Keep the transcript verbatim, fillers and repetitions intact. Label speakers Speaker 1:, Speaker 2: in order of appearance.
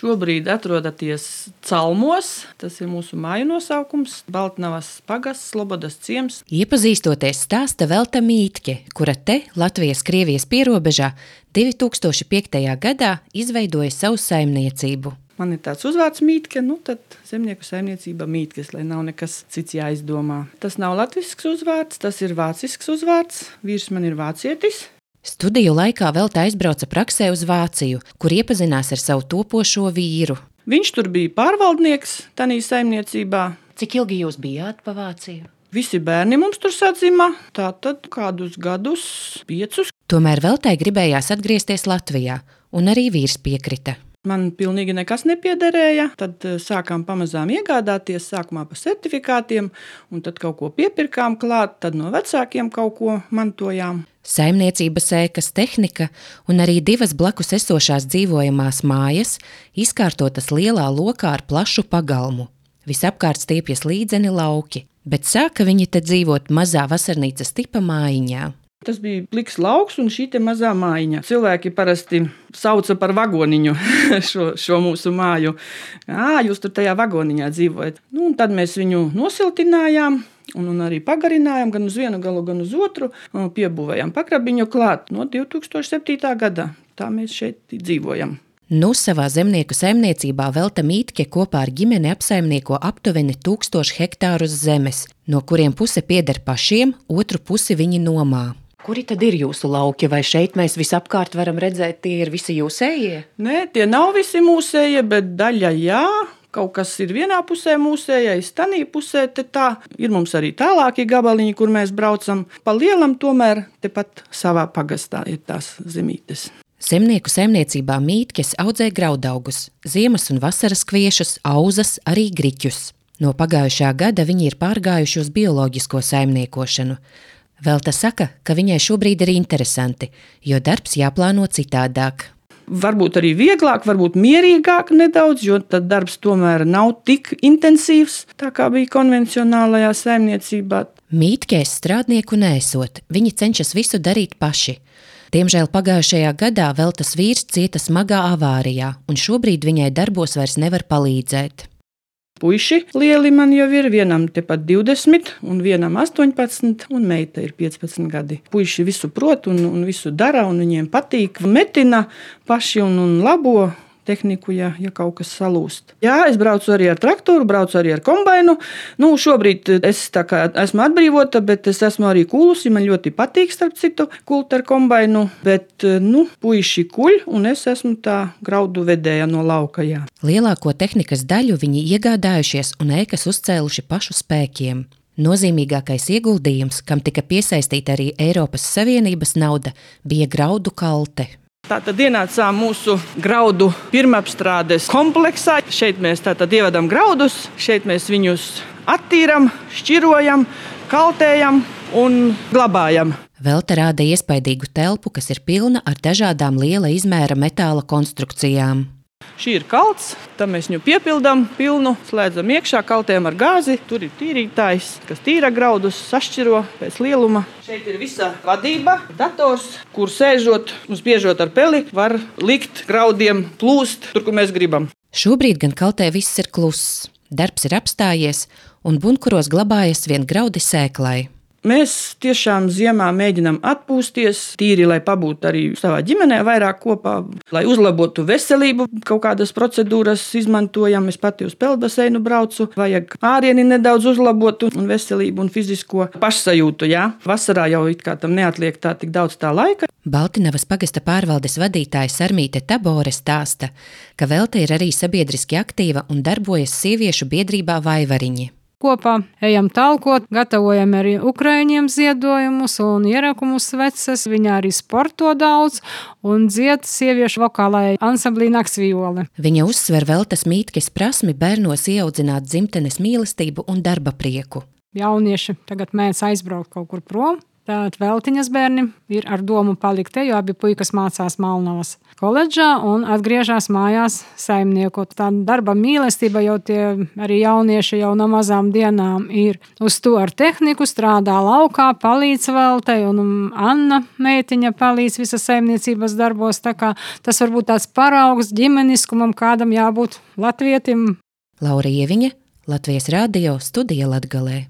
Speaker 1: šobrīd atrodaties Calmos, tas ir mūsu māju nosaukums, Baltnavas pagasts, Slobodas ciems.
Speaker 2: Iepazīstoties stāsta Velta Mītke, kura te Latvijas-Krievijas pierobežā divi tūkstoši piektajā gadā izveidoja savu saimniecību.
Speaker 1: Man ir tāds uzvārds Mītke, nu tad zemnieku saimniecība Mītkes, lai nav nekas cits jāizdomā. Tas nav latvisks uzvārds, tas ir vācisks uzvārds, vīrs man ir vācietis.
Speaker 2: Studiju laikā Velta aizbrauca praksē uz Vāciju, kur iepazinās ar savu topošo vīru.
Speaker 1: Viņš tur bija pārvaldnieks tanī saimniecībā.
Speaker 2: Cik ilgi jūs bijāt pa Vāciju?
Speaker 1: Visi bērni mums tur sadzima, tātad kādus gadus, piecus.
Speaker 2: Tomēr Veltai gribējās atgriezties Latvijā, un arī vīrs piekrita.
Speaker 1: Man pilnīgi nekas nepiederēja, tad sākām pamazām iegādāties, sākumā pa certifikātiem, un tad kaut ko piepirkām klāt, tad no vecākiem kaut ko mantojām.
Speaker 2: Saimniecības ēkas tehnika un arī divas blakus esošās dzīvojamās mājas izkārtotas lielā lokā ar plašu pagalmu. Visapkārt stiepjas līdzeni lauki, bet sāka viņi te dzīvot mazā vasarnīcas tipa mājiņā.
Speaker 1: Tas bija pliks lauks un šī te mazā mājiņa. Cilvēki parasti sauca par vagoniņu šo, šo mūsu māju. Ā, jūs tur tajā vagoniņā dzīvojat. Nu, un tad mēs viņu nosiltinājām un, un arī pagarinājām gan uz vienu galu, gan uz otru. Piebūvējām pakrabiņu klāt no divi tūkstoši septītā gada. Tā mēs šeit dzīvojam.
Speaker 2: Nu, savā zemnieku saimniecībā Velta Mītke kopā ar ģimeni apsaimnieko aptuveni tūkstošu hektārus zemes, no kuriem puse pieder pašiem, otru pusi viņi nomā. Kuri tad ir jūsu lauki, vai šeit mēs visapkārt varam redzēt, tie ir visi jūsējie?
Speaker 1: Nē, tie nav visi mūsējie, bet daļa jā. Kaut kas ir vienā pusē mūsējais, tanī pusē te tā. Ir mums arī tālākie gabaliņi, kur mēs braucam. Pa lielam tomēr tepat savā pagastā ir tās zemītes.
Speaker 2: Zemnieku saimniecībā Mītkes audzē graudaugus, ziemas un vasaras kviešus, auzas, arī griķus. No pagājušā gada viņi ir pārgājuši uz bioloģisko saimniekošanu. Velta saka, ka viņai šobrīd ir interesanti, jo darbs jāplāno citādāk.
Speaker 1: Varbūt arī vieglāk, varbūt mierīgāk nedaudz, jo tad darbs tomēr nav tik intensīvs, tā kā bija konvencionālajā saimniecībā.
Speaker 2: Mītkēs strādnieku neesot, viņi cenšas visu darīt paši. Diemžēl pagājušajā gadā Veltas vīrs cieta smagā avārijā, un šobrīd viņai darbos vairs nevar palīdzēt.
Speaker 1: Puiši lieli man jau ir, vienam tepat divdesmit, un vienam astoņpadsmit, un meita ir piecpadsmit gadi. Puiši visu prot un, un visu dara, un viņiem patīk, metina paši un, un labo tehniku, ja, ja kaut kas salūst. Jā, es braucu arī ar traktoru, braucu arī ar kombainu. Nu, šobrīd es tā kā esmu atbrīvota, bet es esmu arī kulusi. Man ļoti patīk, starp citu, kult ar kombainu, bet, nu, puiši kuļ, un es esmu tā graudu vedēja no lauka, jā.
Speaker 2: Lielāko tehnikas daļu viņi iegādājušies un ēkas uzcēluši pašu spēkiem. Nozīmīgākais ieguldījums, kam tika piesaistīta arī Eiropas Savienības nauda, bija graudu kalte.
Speaker 1: Tātad ienācām mūsu graudu pirmapstrādes kompleksā. Šeit mēs tātad ievedam graudus, šeit mēs viņus attīram, šķirojam, kaltējam un glabājam.
Speaker 2: Velta rāda iespaidīgu telpu, kas ir pilna ar dažādām liela izmēra metāla konstrukcijām.
Speaker 1: Šī ir kalts, tad mēs viņu piepildām pilnu, slēdzam iekšā, kaltējam ar gāzi. Tur ir tīrītājs, kas tīra graudus, sašķiro pēc lieluma. Šeit ir visa vadība, dators, kur sēžot un spiežot ar peli, var likt graudiem plūst tur, kur mēs gribam.
Speaker 2: Šobrīd gan kaltē viss ir kluss. Darbs ir apstājies un bunkuros glabājas vien graudi sēklai.
Speaker 1: Mēs tiešām ziemā mēģinām atpūsties, tīri, lai pabūtu arī savā ģimenē vairāk kopā, lai uzlabotu veselību. Kaut kādas procedūras izmantojam, es pati uz peldbaseinu braucu, vajag ārieni nedaudz uzlabot un veselību un fizisko pašsajūtu, jā. Vasarā jau it kā tam neatliek tā tik daudz tā laika.
Speaker 2: Baltinavas pagasta pārvaldes vadītāja Sarmīte Tabore stāsta, ka Velta ir arī sabiedriski aktīva un darbojas sieviešu biedrībā Vaivariņi.
Speaker 3: Kopā ejam talkot, gatavojam arī ukraiņiem ziedojumus un ierakumus sveces. Viņa arī sporto daudz un dzied sieviešu vokālai ansamblī Naksvijole.
Speaker 2: Viņa uzsver Veltas Mītkes prasmi bērnos ieaudzināt dzimtenes mīlestību un darba prieku.
Speaker 3: Jaunieši tagad mēdz aizbraukt kaut kur prom. Tātad Veltiņas bērni ir ar domu palikt te, jo abi puikas mācās Malnavas koledžā un atgriežas mājās saimniekot. Tā darba mīlestība jau tie arī jaunieši jau no mazām dienām ir uz to ar tehniku, strādā laukā, palīdz Veltai, un Anna meitiņa palīdz visas saimniecības darbos. Tā kā tas var būt tāds paraugs ģimeniskumam, kādam jābūt latvietim.
Speaker 2: Laura Ieviņa, Latvijas radio, Studija Latgalē.